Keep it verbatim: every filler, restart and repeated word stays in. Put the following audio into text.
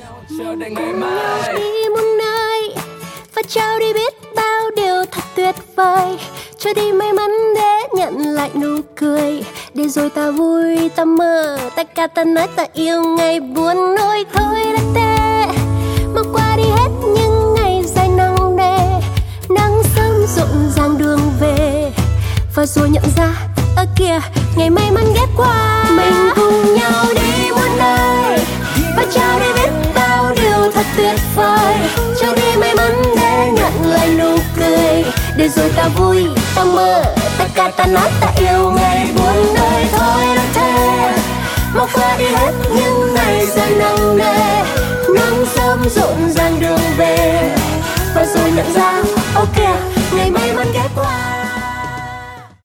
chờ đợi ngày mai. Đi muôn nơi và trao đi biết bao điều thật tuyệt vời, cho đi may mắn để nhận lại nụ cười, để rồi ta vui ta mơ, tất cả ta nói ta yêu ngày buồn nỗi thôi đã tệ, mà qua đi hết những ngày dài nặng nề, nắng sớm rộn ràng đường về, và rồi nhận ra ở kìa ngày may mắn ghé qua, mình cùng nhau đi muôn nơi và trao đi biết bao điều thật tuyệt vời, cho đi may mắn để nhận lại nụ cười, để rồi ta vui ta mơ, tất cả ta nói ta yêu ngày buồn